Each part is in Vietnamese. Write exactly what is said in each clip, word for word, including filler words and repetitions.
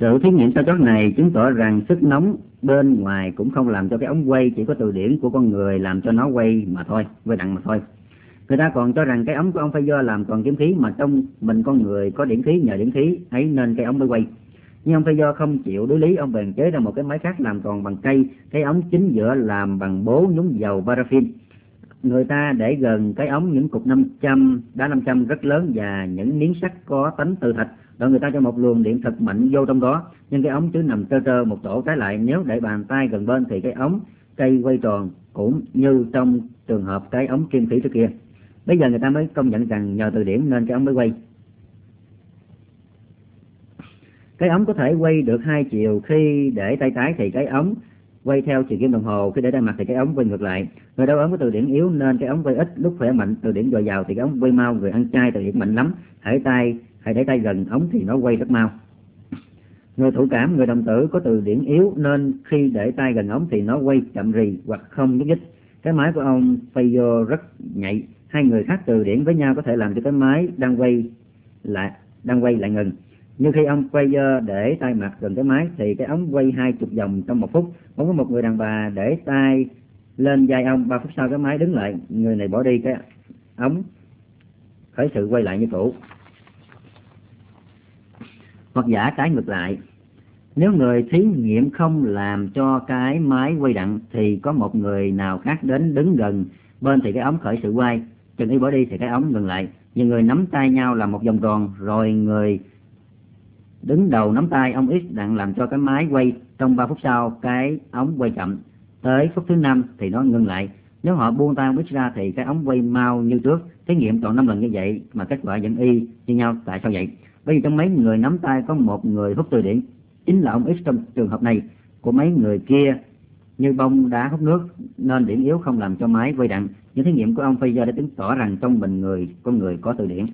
Sự thí nghiệm sau chót này chứng tỏ rằng sức nóng bên ngoài cũng không làm cho cái ống quay, chỉ có từ điển của con người làm cho nó quay mà thôi, quay đặng mà thôi. Người ta còn cho rằng cái ống của ông phải do làm toàn kiếm khí, mà trong mình con người có điển khí, nhờ điển khí ấy nên cái ống mới quay. Nhưng ông phải do không chịu đối lý, ông bèn chế ra một cái máy khác làm toàn bằng cây, cái ống chính giữa làm bằng bố nhúng dầu paraffin. Người ta để gần cái ống những cục năm trăm, đá năm trăm rất lớn và những miếng sắt có tánh từ thạch, rồi người ta cho một luồng điện thật mạnh vô trong đó, nhưng cái ống cứ nằm trơ trơ một chỗ. Trái lại, nếu để bàn tay gần bên thì cái ống cây quay tròn, cũng như trong trường hợp cái ống kim khí trước kia. Bây giờ người ta mới công nhận rằng nhờ từ điển nên cái ống mới quay. Cái ống có thể quay được hai chiều, khi để tay trái thì cái ống quay theo chiều kim đồng hồ, khi để tay mặt thì cái ống quay ngược lại. Người đau ốm có từ điển yếu nên cái ống quay ít, lúc khỏe mạnh từ điển dồi dào thì cái ống quay mau. Người ăn chay từ điển mạnh lắm, hãy tay hãy để tay gần ống thì nó quay rất mau. Người thụ cảm, người đồng tử có từ điển yếu nên khi để tay gần ống thì nó quay chậm rì hoặc không nhúc nhích. Cái máy của ông Fayo rất nhạy, hai người khác từ điển với nhau có thể làm cho cái máy đang quay lại đang quay lại ngừng. Nhưng khi ông Fayo để tay mặt gần cái máy thì cái ống quay hai chục vòng trong một phút. Không có một người đàn bà để tay lên vai ông, ba phút sau cái máy đứng lại, người này bỏ đi, cái ống khởi sự quay lại như cũ. Hoặc giả trái ngược lại, nếu người thí nghiệm không làm cho cái máy quay đặng thì có một người nào khác đến đứng gần bên thì cái ống khởi sự quay, chừng y bỏ đi thì cái ống ngừng lại. Nhiều người nắm tay nhau làm một vòng tròn, rồi người đứng đầu nắm tay ông X đặng làm cho cái máy quay. Trong ba phút sau cái ống quay chậm, tới phút thứ năm thì nó ngừng lại. Nếu họ buông tay ông X ra thì cái ống quay mau như trước. Thí nghiệm tròn năm lần như vậy mà kết quả vẫn y như nhau. Tại sao vậy? Bởi vì trong mấy người nắm tay có một người hút từ điển, chính là ông X trong trường hợp này. Của mấy người kia như bông đá hút nước nên điển yếu không làm cho máy quay đặng. Những thí nghiệm của ông Fayo đã chứng tỏ rằng trong mình người con người có từ điển.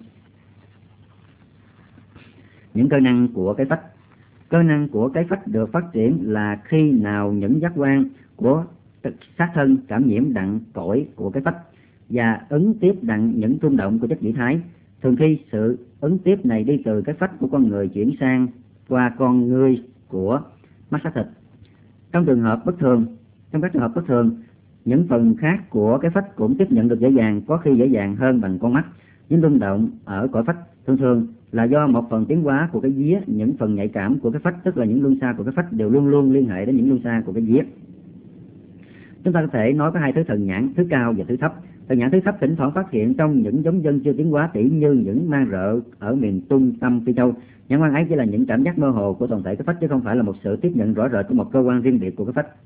Những cơ năng của cái phách. Cơ năng của cái phách được phát triển là khi nào những giác quan của xác thân cảm nhiễm đặng cõi của cái phách và ứng tiếp đặng những rung động của chất vị thái. Thường khi sự ứng tiếp này đi từ cái phách của con người chuyển sang qua con người của mắt xác thịt. Trong trường hợp bất thường, trong các trường hợp bất thường, những phần khác của cái phách cũng tiếp nhận được dễ dàng, có khi dễ dàng hơn bằng con mắt. Những rung động ở cõi phách thường thường là do một phần tiến hóa của cái vía. Những phần nhạy cảm của cái phách, tức là những luân xa của cái phách, đều luôn luôn liên hệ đến những luân xa của cái vía. Chúng ta có thể nói có hai thứ thần nhãn, thứ cao và thứ thấp. Thần nhãn thứ thấp thỉnh thoảng phát hiện trong những giống dân chưa tiến hóa, tỉ như những mang rợ ở miền Trung Tâm Phi Châu. Nhãn quan ấy chỉ là những cảm giác mơ hồ của toàn thể cái phách, chứ không phải là một sự tiếp nhận rõ rệt của một cơ quan riêng biệt của cái phách.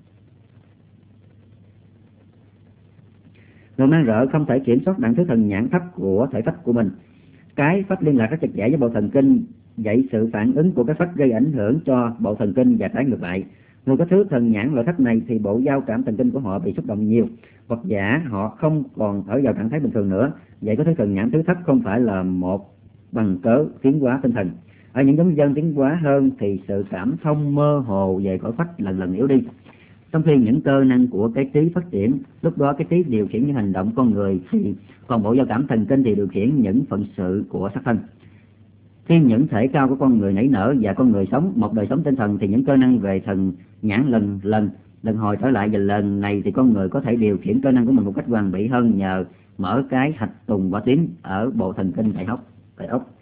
Người mang rợ không thể kiểm soát đẳng thứ thần nhãn thấp của thể phách của mình. Cái phách liên lạc rất chặt chẽ với bộ thần kinh, vậy sự phản ứng của cái phách gây ảnh hưởng cho bộ thần kinh và trái ngược lại. Người có thứ thần nhãn loại thấp này thì bộ giao cảm thần kinh của họ bị xúc động nhiều, hoặc giả họ không còn ở vào trạng thái bình thường nữa. Vậy có thứ thần nhãn thứ thấp không phải là một bằng cớ tiến hóa tinh thần. Ở những giống dân tiến hóa hơn thì sự cảm thông mơ hồ về cõi phách lần lần yếu đi, trong khi những cơ năng của cái trí phát triển. Lúc đó cái trí điều khiển những hành động con người, thì còn bộ giao cảm thần kinh thì điều khiển những phận sự của xác thân. Khi những thể cao của con người nảy nở và con người sống một đời sống tinh thần thì những cơ năng về thần nhãn lần lần lần hồi trở lại, và lần này thì con người có thể điều khiển cơ năng của mình một cách hoàn mỹ hơn nhờ mở cái hạch tùng quả tím ở bộ thần kinh tại ốc. Tại ốc.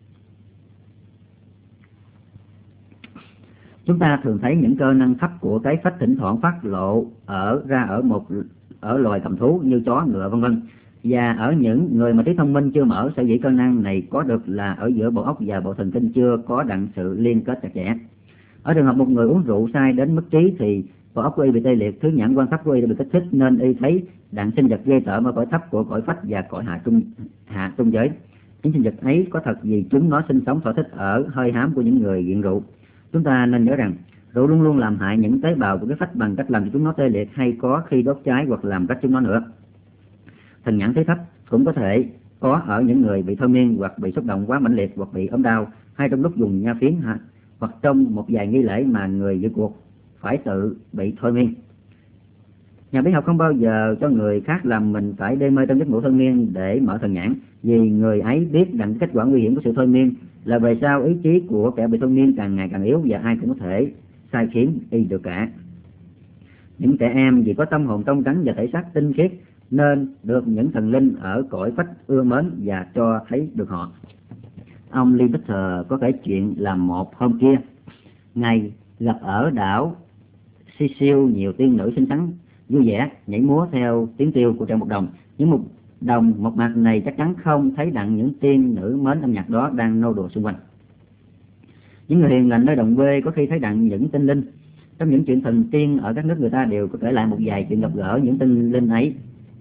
Chúng ta thường thấy những cơ năng thấp của cái phách thỉnh thoảng phát lộ ở ra ở một ở loài cầm thú như chó, ngựa vân vân. Và ở những người mà trí thông minh chưa mở, sở dĩ cơ năng này có được là ở giữa bộ óc và bộ thần kinh chưa có đặng sự liên kết chặt chẽ. Ở trường hợp một người uống rượu say đến mất trí thì bộ óc của y bị tê liệt, thứ nhãn quan thấp của y đã bị kích thích nên y thấy đặng sinh vật ghê tởm ở cõi thấp của cõi phách và cõi hạ trung hạ trung giới. Những sinh vật ấy có thật vì chúng nó sinh sống thỏa thích ở hơi hám của những người nghiện rượu. Chúng ta nên nhớ rằng rượu luôn luôn làm hại những tế bào của cái phách bằng cách làm cho chúng nó tê liệt, hay có khi đốt cháy hoặc làm rách chúng nó nữa. Thần nhãn thế thấp cũng có thể có ở những người bị thôi miên hoặc bị xúc động quá mãnh liệt hoặc bị ốm đau, hay trong lúc dùng nha phiến ha, hoặc trong một vài nghi lễ mà người dự cuộc phải tự bị thôi miên. Nhà bác học không bao giờ cho người khác làm mình phải đê mê trong giấc ngủ thôi miên để mở thần nhãn, vì người ấy biết rằng kết quả nguy hiểm của sự thôi miên là về sau ý chí của kẻ bị thôi miên càng ngày càng yếu và ai cũng có thể sai khiến y được cả. Những trẻ em vì có tâm hồn trong trắng và thể xác tinh khiết nên được những thần linh ở cõi phách ưa mến và cho thấy được họ. Ông Lee Peter có kể chuyện là một hôm kia, Ngài gặp ở đảo Sicily nhiều tiên nữ xinh xắn vui vẻ nhảy múa theo tiếng kêu của trận một đồng. Những một đồng một mặt này chắc chắn không thấy đặng những tiên nữ mến âm nhạc đó đang nô đùa xung quanh. Những người hiền lành nơi đồng quê có khi thấy đặng những tinh linh. Trong những chuyện thần tiên ở các nước người ta đều có kể lại một vài chuyện gặp gỡ những tinh linh ấy.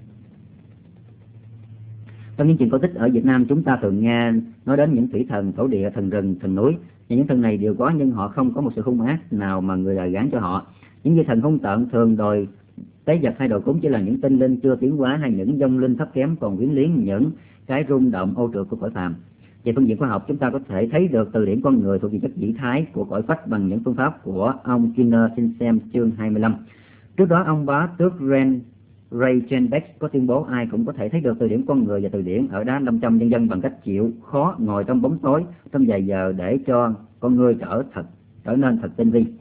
Trong những chuyện cổ tích ở Việt Nam, chúng ta thường nghe nói đến những thủy thần, thổ địa, thần rừng, thần núi. Và những thần này đều có, nhưng họ không có một sự hung ác nào mà người đời gán cho họ. Những vị thần hung tợn thường đòi tế vật hay đồ cúng chỉ là những tinh linh chưa tiến hóa hay những vong linh thấp kém còn quyến liếng những cái rung động ô trượt của cõi phàm. Về phương diện khoa học, chúng ta có thể thấy được từ điển con người thuộc về chất dĩ thái của cõi phách bằng những phương pháp của ông Skinner, xin xem chương hai mươi lăm. Trước đó, ông bá tước Ren Ray Jenbeck có tuyên bố ai cũng có thể thấy được từ điển con người và từ điển ở đá năm trăm nhân dân bằng cách chịu khó ngồi trong bóng tối trong vài giờ để cho con người trở thật trở nên thật tinh vi.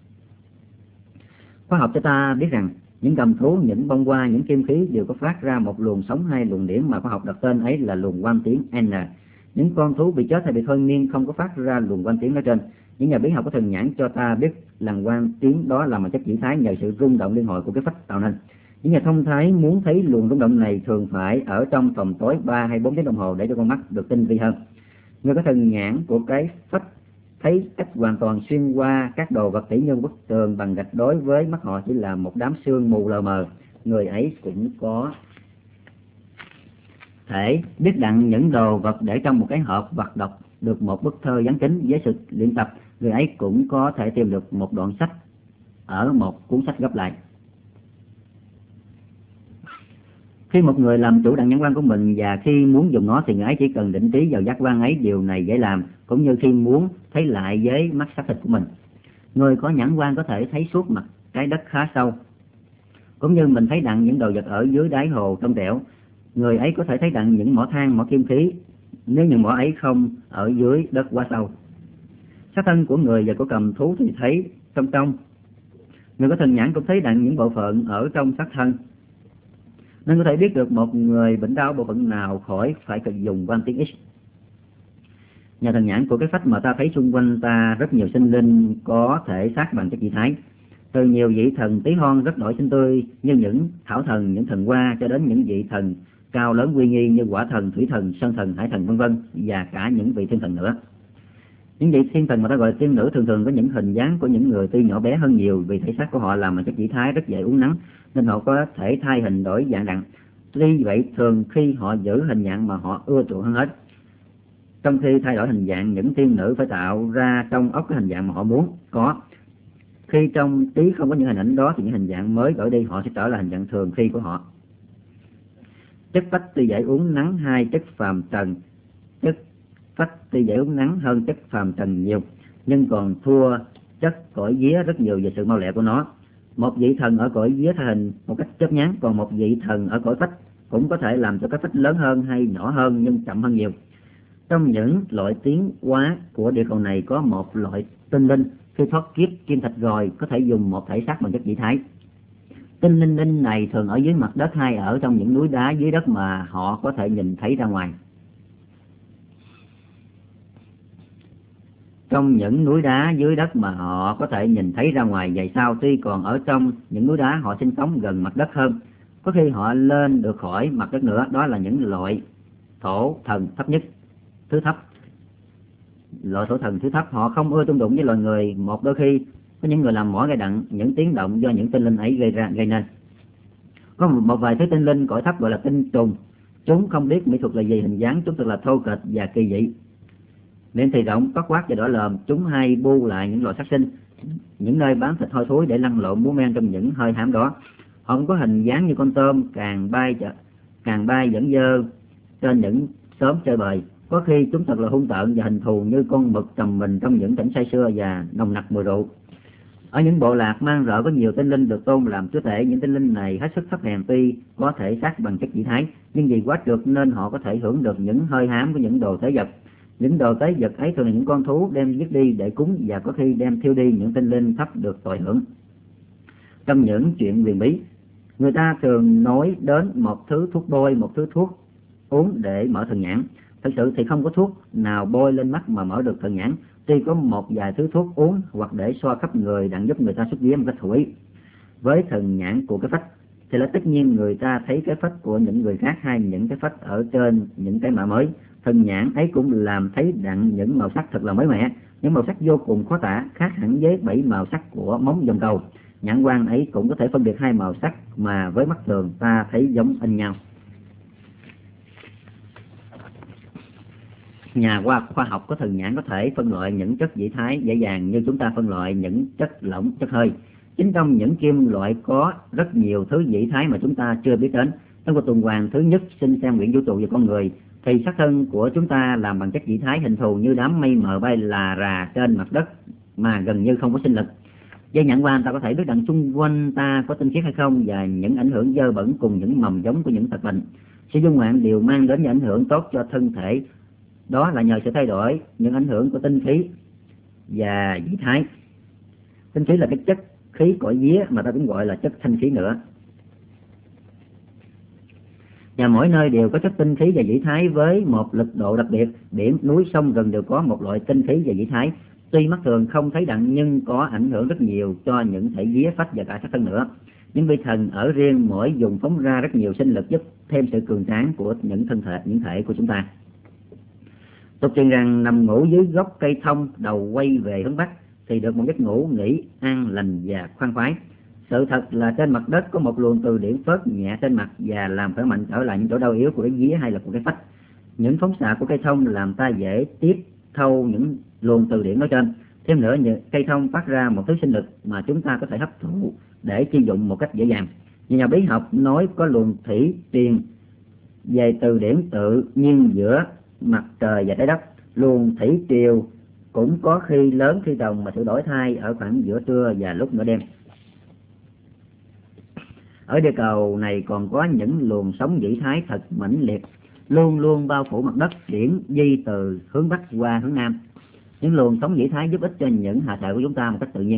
Khoa học cho ta biết rằng những cầm thú, những bông hoa, những kim khí đều có phát ra một luồng sống hay luồng điển mà khoa học đặt tên ấy là luồng quang tiếng N. Những con thú bị chết hay bị thôi miên không có phát ra luồng quang tiếng nói trên. Những nhà bí học có thần nhãn cho ta biết làn quang tiếng đó là một chất dĩ thái nhờ sự rung động liên hồi của cái phách tạo nên. Những nhà thông thái muốn thấy luồng rung động này thường phải ở trong phòng tối ba hay bốn tiếng đồng hồ để cho con mắt được tinh vi hơn. Người có thần nhãn của cái phách thấy cách hoàn toàn xuyên qua các đồ vật tỷ như bức tường bằng gạch đối với mắt họ chỉ là một đám sương mù lờ mờ. Người ấy cũng có thể biết đặng những đồ vật để trong một cái hộp hoặc đọc được một bức thơ dán kính. Với sự luyện tập, người ấy cũng có thể tìm được một đoạn sách ở một cuốn sách gấp lại. Khi một người làm chủ đặng nhãn quan của mình và khi muốn dùng nó thì người ấy chỉ cần định trí vào giác quan ấy. Điều này dễ làm, cũng như khi muốn thấy lại với mắt xác thịt của mình. Người có nhãn quan có thể thấy suốt mặt trái đất khá sâu, cũng như mình thấy đặng những đồ vật ở dưới đáy hồ trong trẻo. Người ấy có thể thấy đặng những mỏ than, mỏ kim khí, nếu những mỏ ấy không ở dưới đất quá sâu. Xác thân của người và của cầm thú thì thấy trong trong. Người có thần nhãn cũng thấy đặng những bộ phận ở trong xác thân, nên có thể biết được một người bệnh đau bộ phận nào khỏi phải cần dùng quang tiếng X. Nhờ thần nhãn của cái phách mà ta thấy xung quanh ta rất nhiều sinh linh có thể xác bằng chất dị thái. Từ nhiều vị thần tí hon rất nổi xinh tươi như những thảo thần, những thần hoa, cho đến những vị thần cao lớn uy nghi như quả thần, thủy thần, sơn thần, hải thần vân vân, và cả những vị thiên thần nữa. Những vị thiên thần mà ta gọi là tiên nữ thường thường có những hình dáng của những người tuy nhỏ bé hơn nhiều, vì thể xác của họ làm bằng chất dị thái rất dễ uốn nắn nên họ có thể thay hình đổi dạng đặng. Tuy vậy thường khi họ giữ hình dạng mà họ ưa chuộng hơn hết. Trong khi thay đổi hình dạng, những tiên nữ phải tạo ra trong óc cái hình dạng mà họ muốn có. Khi trong trí không có những hình ảnh đó thì những hình dạng mới gửi đi họ sẽ trở lại hình dạng thường khi của họ. Chất phách tuy dễ uốn nắn hai chất phàm trần, chất phách tuy dễ uốn nắn hơn chất phàm trần nhiều, nhưng còn thua chất cõi vía rất nhiều về sự mau lẹ của nó. Một vị thần ở cõi vía thay hình một cách chớp nhoáng, còn một vị thần ở cõi phách cũng có thể làm cho cái phách lớn hơn hay nhỏ hơn nhưng chậm hơn nhiều. Trong những loại tiến hóa của địa cầu này có một loại tinh linh khi thoát kiếp kim thạch rồi có thể dùng một thể xác bằng chất dị thái. Tinh linh linh này thường ở dưới mặt đất hay ở trong những núi đá dưới đất mà họ có thể nhìn thấy ra ngoài. Trong những núi đá dưới đất mà họ có thể nhìn thấy ra ngoài, vậy sao tuy còn ở trong những núi đá họ sinh sống gần mặt đất hơn. Có khi họ lên được khỏi mặt đất nữa, đó là những loại thổ thần thấp nhất, thứ thấp. Loại thổ thần thứ thấp họ không ưa chung đụng với loài người, một đôi khi có những người làm mỏ gây đặng những tiếng động do những tinh linh ấy gây ra gây nên. Có một, một vài thứ tinh linh cõi thấp gọi là tinh trùng, chúng không biết mỹ thuật là gì, hình dáng chúng thật là thô kệch và kỳ dị. Miệng thì rộng, có quát và đỏ lòm, chúng hay bu lại những loại sát sinh, những nơi bán thịt hôi thối để lăn lộn múa men trong những hơi hám đó. Họ cũng có hình dáng như con tôm càng bay càng bay dẫn dơ trên những xóm chơi bời. Có khi chúng thật là hung tợn và hình thù như con mực trầm mình trong những cảnh say sưa và nồng nặc mùi rượu. Ở những bộ lạc mang rợ có nhiều tinh linh được tôn làm chúa tể. Những tinh linh này hết sức thấp hèn, tuy có thể xác bằng chất dị thái, nhưng vì quá trượt nên họ có thể hưởng được những hơi hám của những đồ thế vật. Những đồ tế vật ấy thường là những con thú đem giết đi để cúng, và có khi đem thiêu đi những tinh linh thấp được tội hưởng. Trong những chuyện huyền bí, người ta thường nói đến một thứ thuốc bôi, một thứ thuốc uống để mở thần nhãn. Thực sự thì không có thuốc nào bôi lên mắt mà mở được thần nhãn, tuy có một vài thứ thuốc uống hoặc để xoa khắp người đặng giúp người ta xuất vía một cách hữu ý. Với thần nhãn của cái phách thì là tất nhiên người ta thấy cái phách của những người khác hay những cái phách ở trên những cái mã mới. Thần nhãn ấy cũng làm thấy đặng những màu sắc thật là mới mẻ, những màu sắc vô cùng khó tả, khác hẳn với bảy màu sắc của móng dòng cầu. Nhãn quan ấy cũng có thể phân biệt hai màu sắc mà với mắt thường ta thấy giống in nhau. Nhà khoa khoa học có thần nhãn có thể phân loại những chất dị thái dễ dàng như chúng ta phân loại những chất lỏng, chất hơi. Chính trong những kim loại có rất nhiều thứ dị thái mà chúng ta chưa biết đến. Trong cuộc tuần hoàn thứ nhất xin xem quyển vũ trụ về con người, thì xác thân của chúng ta làm bằng chất dị thái hình thù như đám mây mờ bay là rà trên mặt đất mà gần như không có sinh lực. Với nhãn quan ta có thể biết đặng xung quanh ta có tinh khiết hay không, và những ảnh hưởng dơ bẩn cùng những mầm giống của những tật bệnh. Sự dung ngoạn đều mang đến những ảnh hưởng tốt cho thân thể, đó là nhờ sự thay đổi những ảnh hưởng của tinh khí và dị thái. Tinh khí là cái chất khí cõi vía mà ta cũng gọi là chất thanh khí nữa. Và mỗi nơi đều có chất tinh khí và dị thái với một lực độ đặc biệt. Biển, núi, sông, rừng đều có một loại tinh khí và dị thái. Tuy mắt thường không thấy đặng nhưng có ảnh hưởng rất nhiều cho những thể vía, phách và cả xác thân nữa. Những vị thần ở riêng mỗi dùng phóng ra rất nhiều sinh lực giúp thêm sự cường tráng của những thân thể, những thể của chúng ta. Tục truyền rằng nằm ngủ dưới gốc cây thông, đầu quay về hướng bắc thì được một giấc ngủ nghỉ an lành và khoan khoái. Sự thật là trên mặt đất có một luồng từ điển phớt nhẹ trên mặt và làm khỏe mạnh trở lại những chỗ đau yếu của cái vía hay là của cái phách. Những phóng xạ của cây thông làm ta dễ tiếp thâu những luồng từ điển nói trên. Thêm nữa, cây thông phát ra một thứ sinh lực mà chúng ta có thể hấp thụ để chi dụng một cách dễ dàng. Nhiều nhà bí học nói có luồng thủy truyền về từ điển tự nhiên giữa mặt trời và trái đất. Luồng thủy triều cũng có khi lớn khi đồng mà sự đổi thay ở khoảng giữa trưa và lúc nửa đêm. Ở địa cầu này còn có những luồng sóng vĩ thái thật mãnh liệt, luôn luôn bao phủ mặt đất, chuyển di từ hướng bắc qua hướng nam. Những luồng sóng vĩ thái giúp ích cho những hạ thể của chúng ta một cách tự nhiên.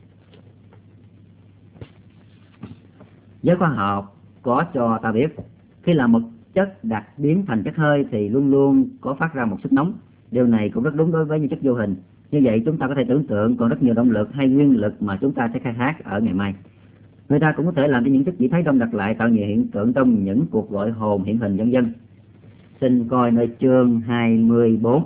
Giới khoa học có cho ta biết, khi là một chất đặc biến thành chất hơi thì luôn luôn có phát ra một sức nóng. Điều này cũng rất đúng đối với những chất vô hình. Như vậy chúng ta có thể tưởng tượng còn rất nhiều động lực hay nguyên lực mà chúng ta sẽ khai thác ở ngày mai. Người ta cũng có thể làm cho những chất dị thái đông đặc lại, tạo nhiều hiện tượng trong những cuộc gọi hồn hiện hình vân vân. Xin coi nơi chương hai mươi bốn.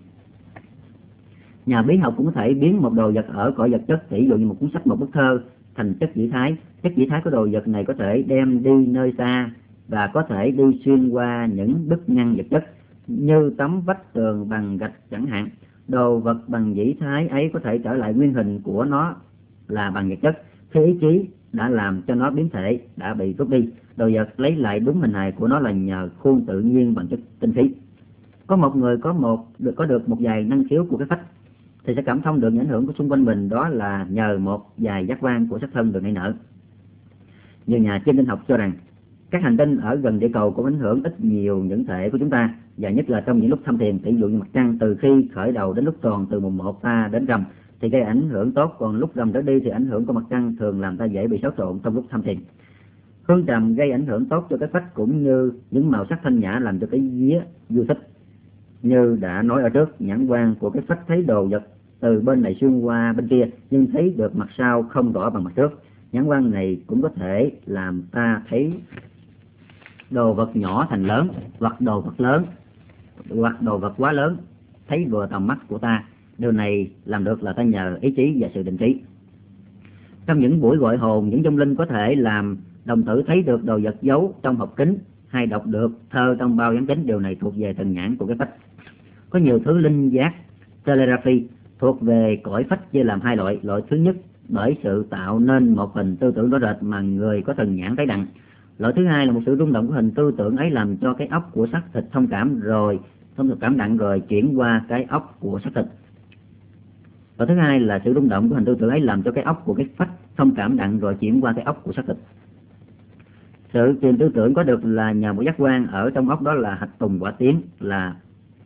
Nhà bí học cũng có thể biến một đồ vật ở cõi vật chất, ví dụ như một cuốn sách, một bức thơ, thành chất dị thái. Chất dị thái của đồ vật này có thể đem đi nơi xa và có thể đi xuyên qua những bức ngăn vật chất như tấm vách tường bằng gạch chẳng hạn. Đồ vật bằng dị thái ấy có thể trở lại nguyên hình của nó là bằng vật chất khi ý chí đã làm cho nó biến thể đã bị rút đi. Đồ vật lấy lại đúng hình hài của nó là nhờ khuôn tự nhiên bằng chất tinh khí. Có một người có một được có được một vài năng khiếu của cái phách thì sẽ cảm thông được những ảnh hưởng của xung quanh mình, đó là nhờ một vài giác quan của sắc thân được nảy nở. Nhiều nhà chiêm tinh học cho rằng các hành tinh ở gần địa cầu cũng ảnh hưởng ít nhiều những thể của chúng ta, và nhất là trong những lúc thâm thiền, ví dụ như mặt trăng từ khi khởi đầu đến lúc tròn, từ mùng một ta đến rằm thì gây ảnh hưởng tốt, còn lúc rằm trở đi thì ảnh hưởng của mặt trăng thường làm ta dễ bị xáo trộn trong lúc thâm thiền. Hương trầm gây ảnh hưởng tốt cho cái phách, cũng như những màu sắc thanh nhã làm cho cái vía vui thích. Như đã nói ở trước, nhãn quan của cái phách thấy đồ vật từ bên này xuyên qua bên kia nhưng thấy được mặt sau không rõ bằng mặt trước. Nhãn quan này cũng có thể làm ta thấy đồ vật nhỏ thành lớn, hoặc đồ vật lớn hoặc đồ vật quá lớn thấy vừa tầm mắt của ta. Điều này làm được là ta nhờ ý chí và sự định trí. Trong những buổi gọi hồn, những vong linh có thể làm đồng tử thấy được đồ vật giấu trong hộp kính hay đọc được thơ trong bao giấy kính. Điều này thuộc về thần nhãn của cái phách. Có nhiều thứ linh giác telepathy thuộc về cõi phách chia làm hai loại. Loại thứ nhất bởi sự tạo nên một hình tư tưởng rõ rệt mà người có thần nhãn thấy đặng. Loại thứ hai là một sự rung động của hình tư tưởng ấy làm cho cái óc của xác thịt thông cảm rồi thông thực cảm đặng rồi chuyển qua cái óc của xác thịt. Loại thứ hai là sự rung động của hình tư tưởng ấy làm cho cái óc của cái phách thông cảm đặng rồi chuyển qua cái óc của xác thịt. Sự truyền tư tưởng có được là nhờ một giác quan ở trong óc, đó là hạch tùng quả tiến, là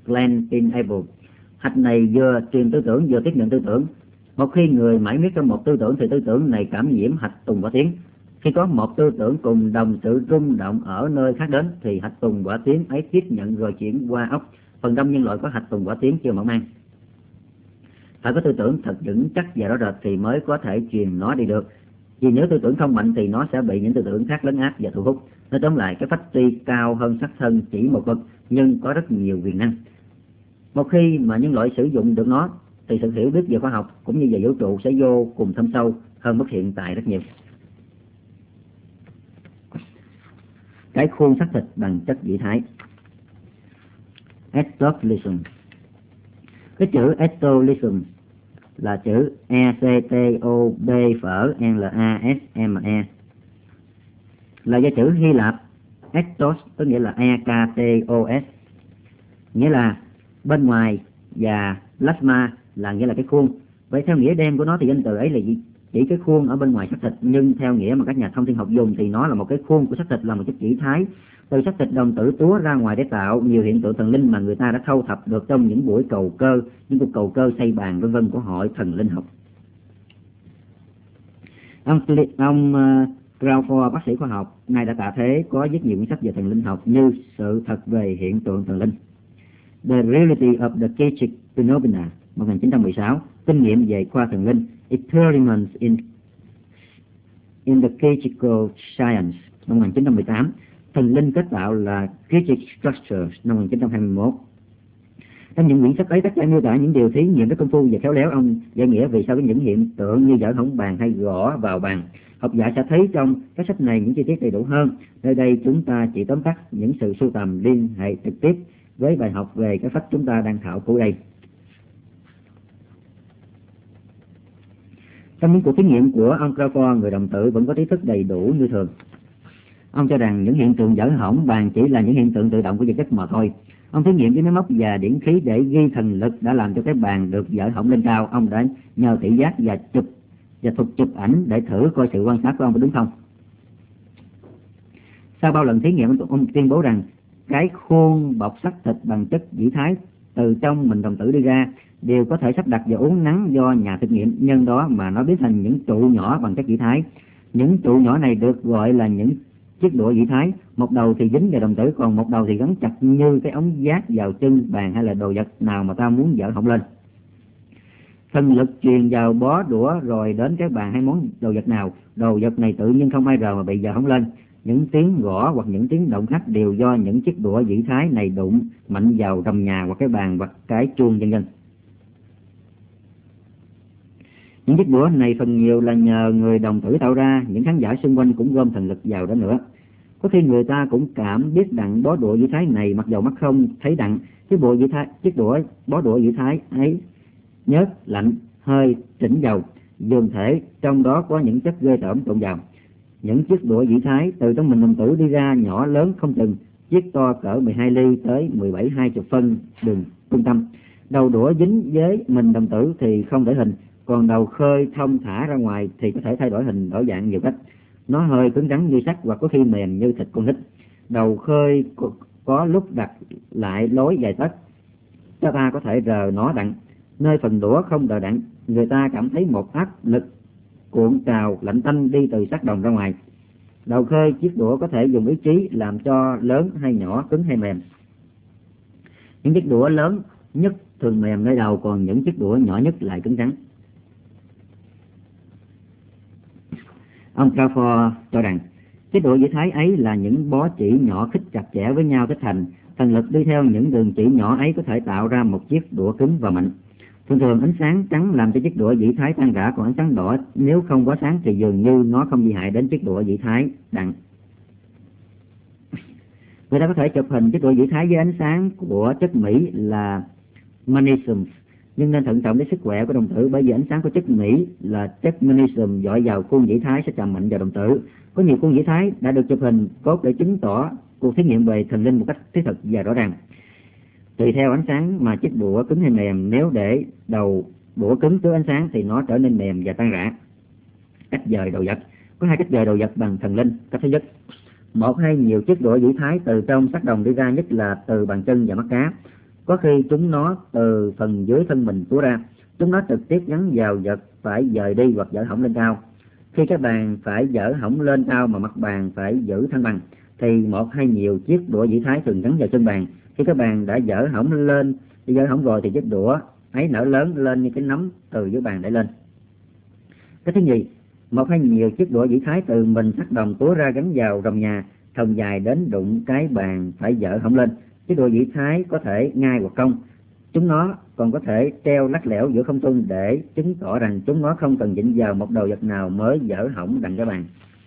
Glenn Pineapple. Hạch này vừa truyền tư tưởng vừa tiếp nhận tư tưởng. Một khi người mãi miết trong một tư tưởng thì tư tưởng này cảm nhiễm hạch tùng quả tiến. Khi có một tư tưởng cùng đồng sự rung động ở nơi khác đến thì hạch tùng quả tiến ấy tiếp nhận rồi chuyển qua óc. Phần đông nhân loại có hạch tùng quả tiến chưa mở mang. Phải có tư tưởng thật vững chắc và rõ rệt thì mới có thể truyền nó đi được. Vì nếu tư tưởng không mạnh thì nó sẽ bị những tư tưởng khác lấn át và thu hút. Nói tóm lại, cái phách tuy cao hơn sắc thân chỉ một bậc nhưng có rất nhiều quyền năng. Một khi mà nhân loại sử dụng được nó thì sự hiểu biết về khoa học cũng như về vũ trụ sẽ vô cùng thâm sâu hơn mức hiện tại rất nhiều. Cái khuôn xác thịt bằng chất vị thái. Ectoplasm. Cái chữ ectoplasm là chữ E C T O B phở L A S M E, là do chữ Hy Lạp ectos có nghĩa là E K T O S, nghĩa là bên ngoài, và plasma là nghĩa là cái khuôn. Vậy theo nghĩa đen của nó thì danh từ ấy là gì? Chỉ cái khuôn ở bên ngoài xác thịt, nhưng theo nghĩa mà các nhà thông thiên học dùng thì nó là một cái khuôn của xác thịt, là một chất vị thái. Từ xác thịt đồng tử túa ra ngoài để tạo nhiều hiện tượng thần linh mà người ta đã thâu thập được trong những buổi cầu cơ, những cuộc cầu cơ xây bàn vân vân của hội thần linh học. Ông, ông uh, Crawford, bác sĩ khoa học, nay đã tạ thế, có viết nhiều cuốn sách về thần linh học như Sự thật về hiện tượng thần linh, The Reality of the Psychic Phenomena một nghìn chín trăm mười sáu, Kinh nghiệm về khoa thần linh, Experiments in in the Psychical Science năm một nghìn chín trăm mười tám, Thần linh kết tạo là Psychic Structures năm một nghìn chín trăm hai mươi mốt. Trong những quyển sách ấy, tất cả miêu tả những điều thí nghiệm rất công phu và khéo léo. Ông giải nghĩa vì sao có những hiện tượng như dở hỏng bàn hay gõ vào bàn. Học giả sẽ thấy trong các sách này những chi tiết đầy đủ hơn. Nơi đây chúng ta chỉ tóm tắt những sự sưu tầm liên hệ trực tiếp với bài học về cái phách chúng ta đang thảo cứu đây. Trong những cuộc thí nghiệm của ông Crawford, người đồng tử vẫn có trí thức đầy đủ như thường. Ông cho rằng những hiện tượng dở hỏng bàn chỉ là những hiện tượng tự động của vật chất mà thôi. Ông thí nghiệm với máy móc và điển khí để ghi thần lực đã làm cho cái bàn được dở hỏng lên cao. Ông đã nhờ thị giác và chụp và thuật chụp ảnh để thử coi sự quan sát của ông có đúng không. Sau bao lần thí nghiệm, ông tuyên bố rằng cái khuôn bọc xác thịt bằng chất vị thái từ trong mình đồng tử đi ra đều có thể sắp đặt và uốn nắn do nhà thực nghiệm nhân đó mà nó biến thành những trụ nhỏ bằng chất vị thái. Những trụ nhỏ này được gọi là những chiếc đũa vị thái, một đầu thì dính vào đồng tử, còn một đầu thì gắn chặt như cái ống giác vào chân bàn hay là đồ vật nào mà ta muốn dở hỏng lên. Thần lực truyền vào bó đũa rồi đến cái bàn hay món đồ vật nào, đồ vật này tự nhiên không ai rờ mà bị dở hỏng lên. Những tiếng gõ hoặc những tiếng động khác đều do những chiếc đũa vị thái này đụng mạnh vào trần nhà hoặc cái bàn hoặc cái chuông vân vân. Những chiếc đũa này phần nhiều là nhờ người đồng tử tạo ra, những khán giả xung quanh cũng gom thần lực vào đó nữa. Có khi người ta cũng cảm biết đặng bó đũa vị thái này mặc dầu mắt không thấy đặng, chiếc đũa vị thái, chiếc đũa bó đũa vị thái ấy nhớt, lạnh, hơi, chỉnh dầu, dường thể trong đó có những chất ghê tởm trộn vào. Những chiếc đũa vị thái từ trong mình đồng tử đi ra nhỏ lớn không chừng, chiếc to cỡ mười hai ly tới mười bảy hai chục phân đường trung tâm. Đầu đũa dính với mình đồng tử thì không đổi hình, còn đầu khơi thông thả ra ngoài thì có thể thay đổi hình đổi dạng nhiều cách. Nó hơi cứng rắn như sắt hoặc có khi mềm như thịt con nít. Đầu khơi có lúc đặt lại lối dài tấc, ta ta có thể rờ nó đặng. Nơi phần đũa không đờ đặng, người ta cảm thấy một áp lực cuộn trào lạnh tanh đi từ xác đồng ra ngoài. Đầu khơi chiếc đũa có thể dùng ý chí làm cho lớn hay nhỏ, cứng hay mềm. Những chiếc đũa lớn nhất thường mềm nơi đầu, còn những chiếc đũa nhỏ nhất lại cứng rắn. Ông Crawford cho rằng chiếc đũa vị thái ấy là những bó chỉ nhỏ khít chặt chẽ với nhau kết thành. Thần lực đi theo những đường chỉ nhỏ ấy có thể tạo ra một chiếc đũa cứng và mạnh. Thường thường ánh sáng trắng làm cho chiếc đũa vị thái tan rã, còn ánh sáng đỏ nếu không quá sáng thì dường như nó không gây hại đến chiếc đũa vị thái đặng. Người ta có thể chụp hình chiếc đũa vị thái với ánh sáng của chất Mỹ là magnesium, nhưng nên thận trọng đến sức khỏe của đồng tử, bởi vì ánh sáng của chất Mỹ là chất magnesium dọi vào khuôn vị thái sẽ chạm mạnh vào đồng tử. Có nhiều khuôn vị thái đã được chụp hình cốt để chứng tỏ cuộc thí nghiệm về thần linh một cách thiết thực và rõ ràng. Tùy theo ánh sáng mà chiếc đũa cứng hay mềm, nếu để đầu đũa cứng trước ánh sáng thì nó trở nên mềm và tan rã. Cách dời đồ vật. Có hai cách dời đồ vật bằng thần linh. Cách thứ nhất, một hay nhiều chiếc đũa vị thái từ trong xác đồng đi ra, nhất là từ bàn chân và mắt cá. Có khi chúng nó từ phần dưới thân mình túa ra, chúng nó trực tiếp gắn vào vật phải dời đi hoặc dỡ hỏng lên cao. Khi cái bàn phải dỡ hỏng lên cao mà mặt bàn phải giữ thăng bằng, thì một hay nhiều chiếc đũa dĩ thái thường gắn vào chân bàn. Khi cái bàn đã dỡ hỏng lên, dỡ hỏng rồi thì chiếc đũa ấy nở lớn lên như cái nắm từ dưới bàn để lên. Cái thứ nhì, một hay nhiều chiếc đũa dĩ thái từ mình sắt đồng túa ra gắn vào rồng nhà, thòng dài đến đụng cái bàn phải dỡ hỏng lên. Chiếc đũa dĩ thái có thể ngai hoặc cong. Chúng nó còn có thể treo lắc lẻo giữa không trung để chứng tỏ rằng chúng nó không cần dịnh vào một đồ vật nào mới dỡ hỏng đặng cái bàn.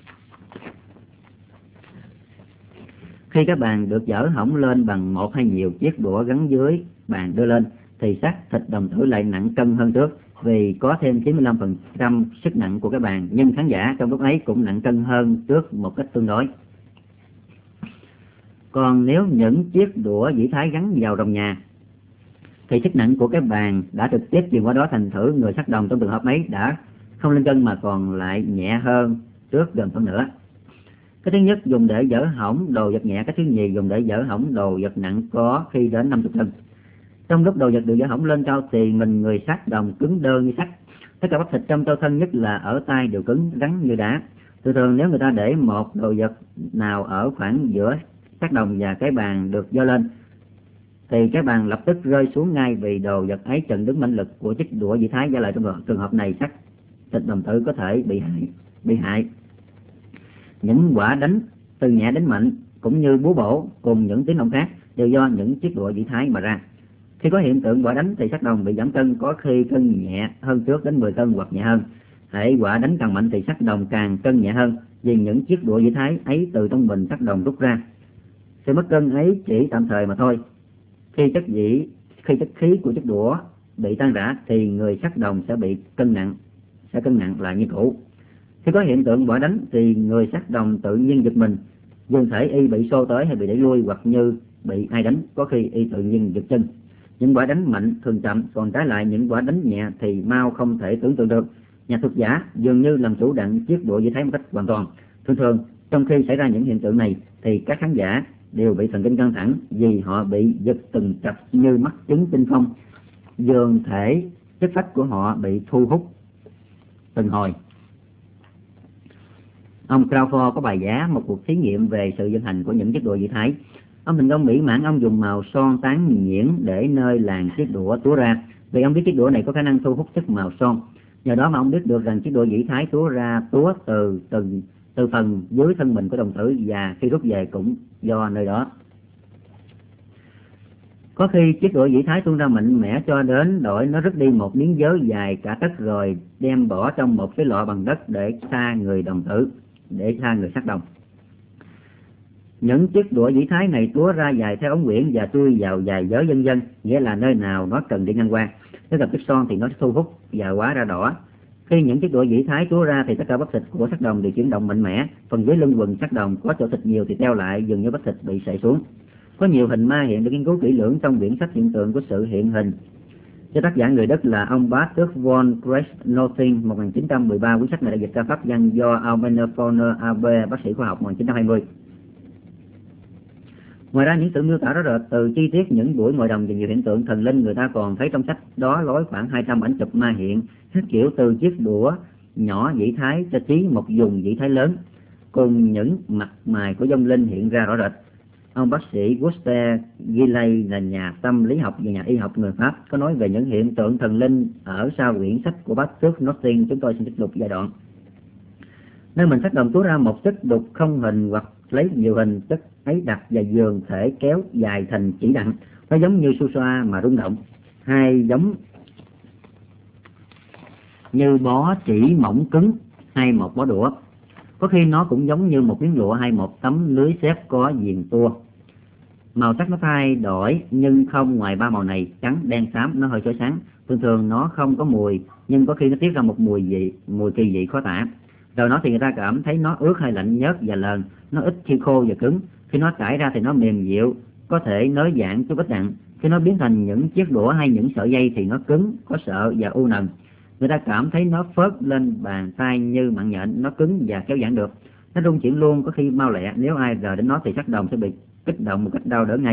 Khi cái bàn được dỡ hỏng lên bằng một hay nhiều chiếc đũa gắn dưới bàn đưa lên, thì xác thịt đồng tử lại nặng cân hơn trước, vì có thêm chín mươi lăm phần trăm sức nặng của cái bàn, nhưng khán giả trong lúc ấy cũng nặng cân hơn trước một cách tương đối. Còn nếu những chiếc đũa dĩ thái gắn vào rồng nhà, thì sức nặng của cái bàn đã trực tiếp truyền qua đó, thành thử người sắt đồng trong trường hợp ấy đã không lên cân mà còn lại nhẹ hơn trước gần phân nửa. Cái thứ nhất dùng để dỡ hỏng đồ vật nhẹ, cái thứ nhì dùng để dỡ hỏng đồ vật nặng có khi đến năm mươi cân. Trong lúc đồ vật được dỡ hỏng lên cao thì mình người sắt đồng cứng đơ như sắt. Tất cả bắp thịt trong cơ thân, nhất là ở tay, đều cứng rắn như đá. Thường thường nếu người ta để một đồ vật nào ở khoảng giữa sắt đồng và cái bàn được giơ lên, thì cái bàn lập tức rơi xuống ngay, vì đồ vật ấy chặn đứng mãnh lực của chiếc đũa dĩ thái. Do lại trong trường hợp này, xác thịt đồng tử có thể bị hại. Bị hại. Những quả đánh từ nhẹ đến mạnh cũng như búa bổ cùng những tiếng động khác đều do những chiếc đũa dĩ thái mà ra. Khi có hiện tượng quả đánh thì sắt đồng bị giảm cân, có khi cân nhẹ hơn trước đến mười cân hoặc nhẹ hơn. Hễ quả đánh càng mạnh thì sắt đồng càng cân nhẹ hơn, vì những chiếc đũa dĩ thái ấy từ trong bình sắt đồng rút ra. Sự mất cân ấy chỉ tạm thời mà thôi. Khi chất dĩ khi chất khí của chiếc đũa bị tan rã thì người sắt đồng sẽ bị cân nặng sẽ cân nặng lại như cũ. Khi có hiện tượng quả đánh thì người sắt đồng tự nhiên giật mình, dường thể y bị xô tới hay bị đẩy lui, hoặc như bị ai đánh, có khi y tự nhiên giật chân. Những quả đánh mạnh thường chậm, còn trái lại những quả đánh nhẹ thì mau không thể tưởng tượng được. Nhà thuật giả dường như làm chủ đặng chiếc đũa dĩ thái một cách hoàn toàn. Thường thường trong khi xảy ra những hiện tượng này thì các khán giả đều bị thần kinh căng thẳng, vì họ bị giật từng chập như mắc chứng tinh phong, dường thể chất phách của họ bị thu hút từng hồi. Ông Crawford có bài vẽ một cuộc thí nghiệm về sự vận hành của những chiếc đũa dĩ thái. Ông thành công mỹ mãn. Ông dùng màu son tán nhuyễn để nơi làn chiếc đũa túa ra, vì ông biết chiếc đũa này có khả năng thu hút chất màu son. Nhờ đó mà ông biết được rằng chiếc đũa dĩ thái túa ra túa từ từng từ phần dưới thân mình của đồng tử, và khi rút về cũng do nơi đó. Có khi chiếc đũa dĩ thái tuôn ra mạnh mẽ cho đến đổi nó rứt đi một miếng vớ dài cả tấc, rồi đem bỏ trong một cái lọ bằng đất để xa người đồng tử, để xa người sắt đồng. Những chiếc đũa dĩ thái này túa ra dài theo ống quyển và chui vào dài vớ vân vân, nghĩa là nơi nào nó cần đi ngang qua. Nếu gặp chất son thì nó sẽ thu hút và hóa ra đỏ. Khi những chiếc đũa dĩ thái túa ra thì tất cả bắp thịt của sắt đồng đều chuyển động mạnh mẽ. Phần dưới lưng quần sắt đồng có chỗ thịt nhiều thì teo lại, dường như bắp thịt bị sệ xuống. Có nhiều hình ma hiện được nghiên cứu kỹ lưỡng trong quyển sách hiện tượng của sự hiện hình do tác giả người Đức là ông Patrick von Kreisnothing một nghìn chín trăm mười ba. Quyển sách này đã dịch ra pháp văn do Albener Forner a bê, bác sĩ khoa học, một nghìn chín trăm hai mươi. Ngoài ra những sự miêu tả rõ rệt từ chi tiết những buổi ngồi đồng về nhiều hiện tượng thần linh, người ta còn thấy trong sách đó lối khoảng hai trăm ảnh chụp ma hiện các kiểu từ chiếc đũa nhỏ dĩ thái cho chí một vùng dĩ thái lớn, cùng những mặt mày của vong linh hiện ra rõ rệt. Ông bác sĩ Gustave Gillay là nhà tâm lý học và nhà y học người Pháp có nói về những hiện tượng thần linh ở sau quyển sách của Patrick Nothing. Chúng tôi xin trích lục giai đoạn. Nơi mình sắt đồng túa ra một chất đục không hình hoặc lấy nhiều hình, chất ấy đặt và dường thể kéo dài thành chỉ đặng, nó giống như su xoa mà rung động, hay giống như bó chỉ mỏng cứng hay một bó đũa. Có khi nó cũng giống như một miếng lụa hay một tấm lưới xếp có viền tua. Màu sắc nó thay đổi nhưng không ngoài ba màu này: trắng, đen, xám. Nó hơi chói sáng. Thường thường nó không có mùi, nhưng có khi nó tiết ra một mùi vị, mùi kỳ dị khó tả. Rồi nó thì người ta cảm thấy nó ướt hay lạnh, nhớt và lờn. Nó ít khi khô và cứng. Khi nó trải ra thì nó mềm dịu, có thể nới giãn chút ít đặn. Khi nó biến thành những chiếc đũa hay những sợi dây thì nó cứng, có sợ và u nần. Người ta cảm thấy nó phớt lên bàn tay như mạng nhện, nó cứng và kéo giãn được. Nó rung chuyển luôn, có khi mau lẹ. Nếu ai rờ đến nó thì sắt đồng sẽ bị kích động một cách đau đớn ngay.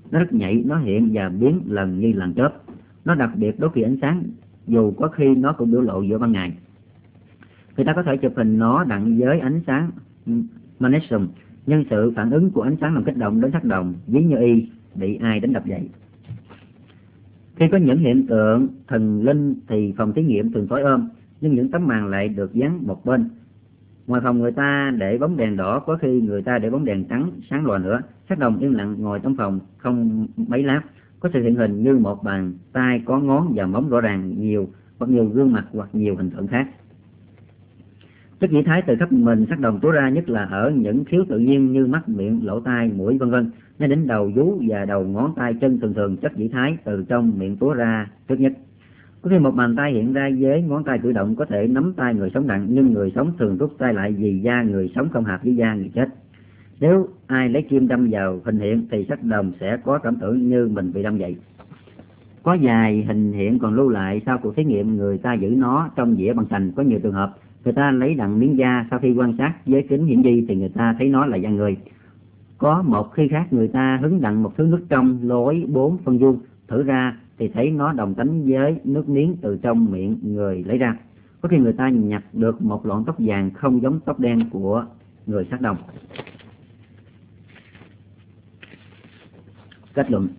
Nó rất nhạy, nó hiện và biến lần như lần chớp. Nó đặc biệt đôi khi ánh sáng, dù có khi nó cũng biểu lộ giữa ban ngày. Người ta có thể chụp hình nó đặng với ánh sáng magnesium, nhưng sự phản ứng của ánh sáng làm kích động đến tác động, ví như y bị ai đánh đập vậy. Khi có những hiện tượng thần linh thì phòng thí nghiệm thường tối ôm, nhưng những tấm màn lại được dán một bên. Ngoài phòng người ta để bóng đèn đỏ, có khi người ta để bóng đèn trắng sáng lòa nữa. Sắc đồng yên lặng ngồi trong phòng không mấy lát, có sự hiện hình như một bàn tay có ngón và móng rõ ràng, nhiều hoặc nhiều gương mặt hoặc nhiều hình tượng khác. Chất dị thái từ khắp mình sắc đồng túa ra, nhất là ở những khiếu tự nhiên như mắt, miệng, lỗ tai, mũi vân vân. Nên đến đầu vú và đầu ngón tay chân, thường thường chất dị thái từ trong miệng túa ra trước nhất. Có khi một bàn tay hiện ra với ngón tay cử động có thể nắm tay người sống đặng, nhưng người sống thường rút tay lại vì da người sống không hợp với da người chết. Nếu ai lấy kim đâm vào hình hiện thì sắc đồng sẽ có cảm tưởng như mình bị đâm vậy. Có vài hình hiện còn lưu lại sau cuộc thí nghiệm, người ta giữ nó trong dĩa bằng sành. Có nhiều trường hợp người ta lấy đặng miếng da, sau khi quan sát với kính hiển vi thì người ta thấy nó là da người. Có một khi khác người ta hứng đặng một thứ nước trong lối bốn phân vuông, thử ra thì thấy nó đồng tánh với nước miếng từ trong miệng người lấy ra. Có khi người ta nhặt được một lọn tóc vàng không giống tóc đen của người sắc đồng. Kết luận.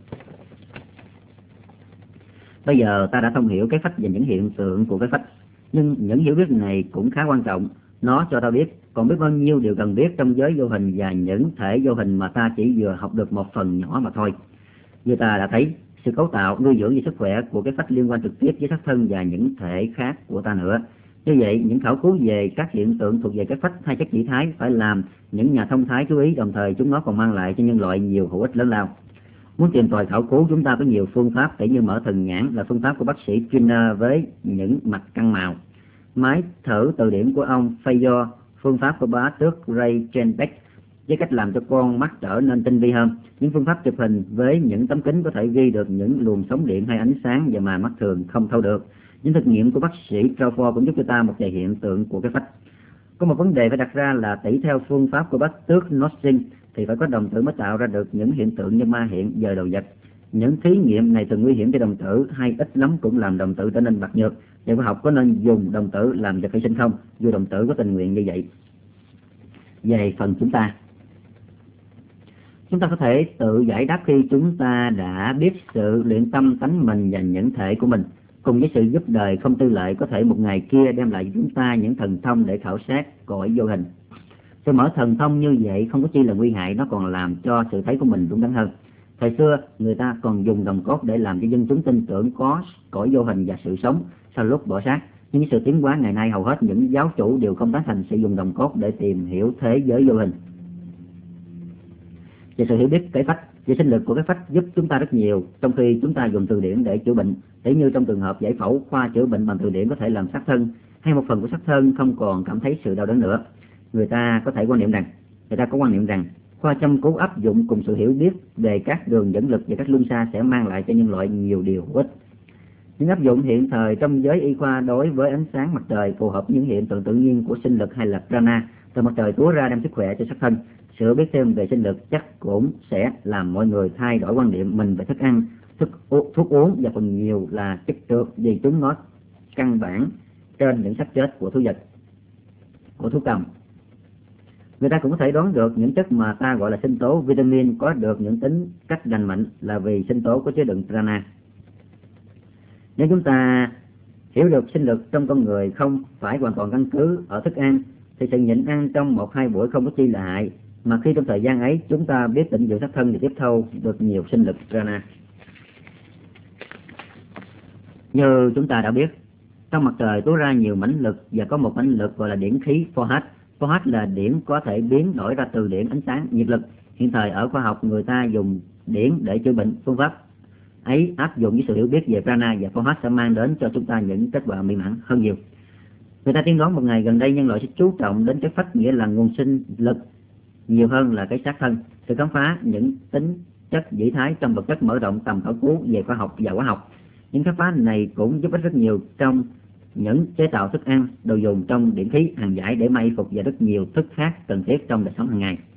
Bây giờ ta đã thông hiểu cái phách và những hiện tượng của cái phách, nhưng những hiểu biết này cũng khá quan trọng. Nó cho ta biết còn biết bao nhiêu điều cần biết trong giới vô hình và những thể vô hình mà ta chỉ vừa học được một phần nhỏ mà thôi. Như ta đã thấy, sự cấu tạo, nuôi dưỡng và sức khỏe của cái phách liên quan trực tiếp với sắc thân và những thể khác của ta nữa. Như vậy, những khảo cứu về các hiện tượng thuộc về cái phách hay chất dị thái phải làm những nhà thông thái chú ý, đồng thời chúng nó còn mang lại cho nhân loại nhiều hữu ích lớn lao. Muốn tìm tòi khảo cứu, chúng ta có nhiều phương pháp, tỉ như mở thần nhãn là phương pháp của bác sĩ Trainer với những mạch căng màu, máy thử từ điển của ông Fayo, phương pháp của bá tước Ray Chenbeck với cách làm cho con mắt trở nên tinh vi hơn, những phương pháp chụp hình với những tấm kính có thể ghi được những luồng sóng điện hay ánh sáng và mà mắt thường không thâu được. Những thực nghiệm của bác sĩ Crawford cũng giúp cho ta một vài hiện tượng của cái phách. Có một vấn đề phải đặt ra là tỉ theo phương pháp của bác tước Notzing thì phải có đồng tử mới tạo ra được những hiện tượng như ma hiện, dời đầu vật. Những thí nghiệm này thường nguy hiểm cho đồng tử, hay ít lắm cũng làm đồng tử trở nên bạc nhược. Nhà khoa học có nên dùng đồng tử làm vật hy sinh không, dù đồng tử có tình nguyện như vậy? Về phần chúng ta, chúng ta có thể tự giải đáp khi chúng ta đã biết sự luyện tâm tánh mình và những thể của mình. Cùng với sự giúp đời không tư lệ, có thể một ngày kia đem lại cho chúng ta những thần thông để khảo sát cõi vô hình. Sự mở thần thông như vậy không có chi là nguy hại, nó còn làm cho sự thấy của mình đúng đắn hơn. Thời xưa, người ta còn dùng đồng cốt để làm cho dân chúng tin tưởng có cõi vô hình và sự sống sau lúc bỏ xác. Nhưng sự tiến hóa ngày nay, hầu hết những giáo chủ đều không tán thành sử dụng đồng cốt để tìm hiểu thế giới vô hình. Về sự hiểu biết cái phách, về sinh lực của cái phách giúp chúng ta rất nhiều, trong khi chúng ta dùng từ điển để chữa bệnh. Để như trong trường hợp giải phẫu, khoa chữa bệnh bằng từ điển có thể làm xác thân hay một phần của xác thân không còn cảm thấy sự đau đớn nữa. Người ta có thể quan niệm rằng, người ta có quan niệm rằng khoa châm cứu áp dụng cùng sự hiểu biết về các đường dẫn lực và các luân xa sẽ mang lại cho nhân loại nhiều điều hữu ích. Những áp dụng hiện thời trong giới y khoa đối với ánh sáng mặt trời phù hợp với những hiện tượng tự nhiên của sinh lực hay là prana từ mặt trời túa ra đem sức khỏe cho xác thân. Sự biết thêm về sinh lực chắc cũng sẽ làm mọi người thay đổi quan điểm mình về thức ăn, thức thuốc uống và phần nhiều là chất trượt, vì chúng nó căn bản trên những xác chết của thú vật, của thú cầm. Người ta cũng có thể đoán được những chất mà ta gọi là sinh tố vitamin có được những tính cách lành mạnh là vì sinh tố có chứa đựng prana. Nếu chúng ta hiểu được sinh lực trong con người không phải hoàn toàn căn cứ ở thức ăn thì sự nhịn ăn trong một hai buổi không có chi là hại, mà khi trong thời gian ấy chúng ta biết tịnh dưỡng xác thân thì tiếp thâu được nhiều sinh lực prana. Như chúng ta đã biết, trong mặt trời túa ra nhiều mãnh lực và có một mãnh lực gọi là điển khí Fohat. Fohat là điển có thể biến đổi ra từ điển ánh sáng nhiệt lực. Hiện thời ở khoa học người ta dùng điển để chữa bệnh. Phương pháp ấy áp dụng với sự hiểu biết về prana và Fohat sẽ mang đến cho chúng ta những kết quả mỹ mãn hơn nhiều. Người ta tiên đoán một ngày gần đây nhân loại sẽ chú trọng đến cái phách, nghĩa là nguồn sinh lực nhiều hơn là cái xác thân. Sự khám phá những tính chất dị thái trong vật chất mở rộng tầm khảo cứu về khoa học và hóa học. Những khám phá này cũng giúp ích rất nhiều trong những chế tạo thức ăn, đồ dùng trong điển khí, hàng giải để may phục và rất nhiều thức khác cần thiết trong đời sống hàng ngày.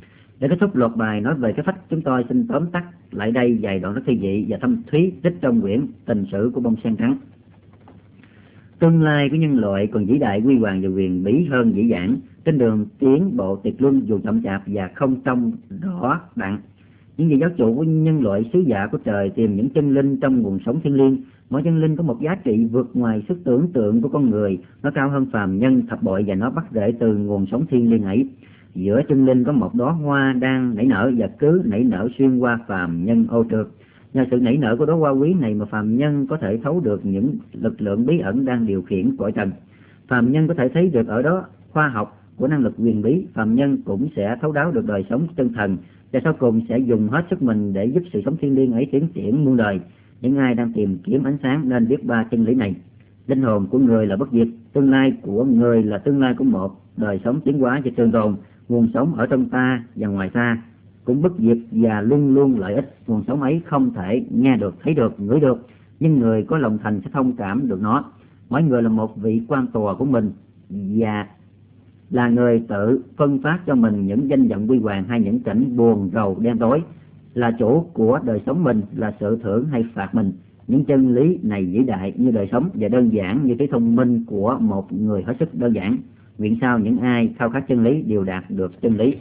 Để kết thúc loạt bài nói về cái phách, chúng tôi xin tóm tắt lại đây vài đoạn rất thi vị và thâm thúy trích trong quyển Tình sử của bông sen trắng. Tương lai của nhân loại còn vĩ đại, huy hoàng và huyền bí hơn dĩ vãng. Trên đường tiến bộ tuyệt luân dù chậm chạp và không trông rõ đặng, những vị giáo chủ của nhân loại sứ giả của trời tìm những chân linh trong nguồn sống thiêng liêng. Mỗi chân linh có một giá trị vượt ngoài sức tưởng tượng của con người, nó cao hơn phàm nhân thập bội và nó bắt rễ từ nguồn sống thiêng liêng ấy. Giữa chân linh có một đóa hoa đang nảy nở và cứ nảy nở xuyên qua phàm nhân ô trượt. Nhờ sự nảy nở của đóa hoa quý này mà phàm nhân có thể thấu được những lực lượng bí ẩn đang điều khiển cõi trần. Phàm nhân có thể thấy được ở đó khoa học của năng lực huyền bí. Phàm nhân cũng sẽ thấu đáo được đời sống chân thần và sau cùng sẽ dùng hết sức mình để giúp sự sống thiêng liêng ấy tiến triển muôn đời. Những ai đang tìm kiếm ánh sáng nên biết ba chân lý này. Linh hồn của người là bất diệt, tương lai của người là tương lai của một đời sống tiến hóa và trường tồn. Nguồn sống ở trong ta và ngoài ta cũng bất diệt và luôn luôn lợi ích. Nguồn sống ấy không thể nghe được, thấy được, ngửi được, nhưng người có lòng thành sẽ thông cảm được nó. Mỗi người là một vị quan tòa của mình và là người tự phân phát cho mình những danh vọng huy hoàng hay những cảnh buồn rầu đen tối, là chủ của đời sống mình, là sự thưởng hay phạt mình. Những chân lý này vĩ đại như đời sống và đơn giản như trí thông minh của một người hết sức đơn giản. Nguyện sao những ai khao khát chân lý đều đạt được chân lý.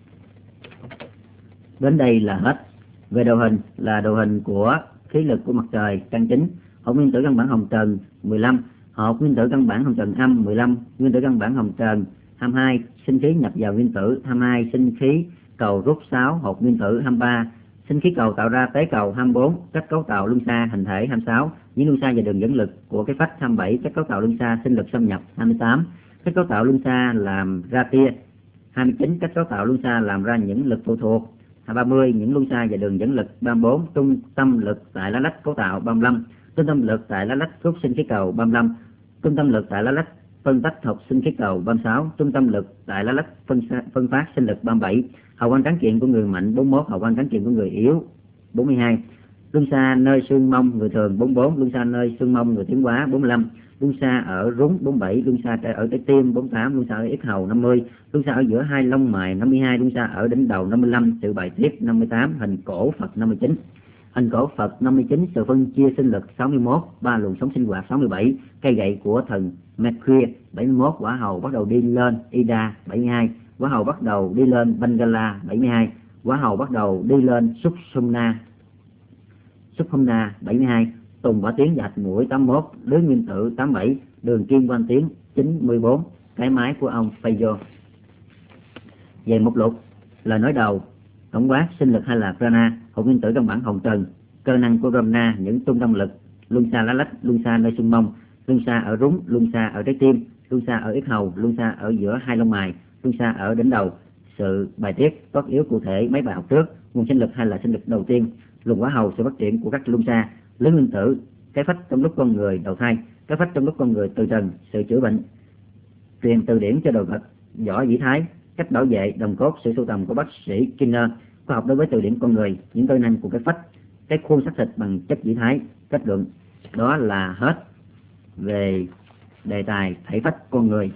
Đến đây là hết. Về đồ hình là đồ hình của khí lực của mặt trời căn chính, hộp nguyên tử căn bản hồng trần mười lăm, hộp nguyên tử căn bản hồng trần âm mười lăm, nguyên tử căn bản hồng trần hai mươi hai, sinh khí nhập vào nguyên tử hai mươi hai, sinh khí cầu rút sáu, hộp nguyên tử hai mươi ba, sinh khí cầu tạo ra tế cầu hai mươi bốn, cách cấu tạo luân xa hình thể hai mươi sáu, những luân xa và đường dẫn lực của cái phách hai mươi bảy, cách cấu tạo luân xa sinh lực xâm nhập hai mươi tám, cách cấu tạo luân xa làm ra tia hai mươi chín, cách cấu tạo luân xa làm ra những lực phụ thuộc ba mươi, những luân xa và đường dẫn lực ba mươi bốn, trung tâm lực tại lá lách cấu tạo ba mươi lăm, trung tâm lực tại lá lách rút sinh khí cầu ba mươi lăm, trung tâm lực tại lá lách phân tách học sinh khí cầu ba mươi sáu, trung tâm lực tại lá lách phân, phân phát sinh lực ba mươi bảy, hào quang tráng kiện của người mạnh bốn mươi mốt, hào quang tráng kiện của người yếu bốn mươi hai, luân xa nơi xương mông người thường bốn mươi bốn, luân xa nơi xương mông người tiến hóa bốn mươi lăm, luân xa ở rúng bốn mươi bảy, luân xa ở trái tim bốn mươi tám, luân xa ở yết hầu năm mươi, luân xa ở giữa hai lông mày năm mươi hai, luân xa ở đỉnh đầu năm mươi lăm, sự bài tiết năm mươi tám, hình cổ Phật năm mươi chín. Hình cổ Phật năm mươi chín, sự phân chia sinh lực sáu mươi mốt, ba luồng sống sinh hoạt sáu mươi bảy, cây gậy của thần Mercury bảy mươi mốt, quả hầu bắt đầu đi lên Ida bảy mươi hai, quả hầu bắt đầu đi lên Bengala bảy mươi hai, quả hầu bắt đầu đi lên Sushumna Sushumna bảy mươi hai, tùng quả tiến dạch mũi tám mươi mốt, lưới nguyên tử tám mươi bảy, đường kim quan tiến chín mươi bốn, cái máy của ông Fayo. Về mục lục, lời nói đầu, tổng quát sinh lực hay là prana, hộp nguyên tử căn bản hồng trần, cơ năng của Brahma, những trung tâm lực, luân xa lá lách, luân xa nơi xương mông, luân xa ở rúng, luân xa ở trái tim, luân xa ở yết hầu, luân xa ở giữa hai lông mày, luân xa ở đỉnh đầu, sự bài tiết, tốt yếu cụ thể mấy bài học trước, nguồn sinh lực hay là sinh lực đầu tiên, luồng quả hầu, sự phát triển của các luân xa, lưới nguyên tử, cái phách trong lúc con người đầu thai, cái phách trong lúc con người từ trần, sự chữa bệnh, truyền từ điển cho đồ vật, võ dĩ thái, cách bảo vệ đồng cốt, sự sưu tầm của bác sĩ Skinner, khoa học đối với từ điển con người, những cơ năng của cái phách, cái khuôn xác thịt bằng chất dĩ thái, kết luận. Đó là hết về đề tài thể phách con người.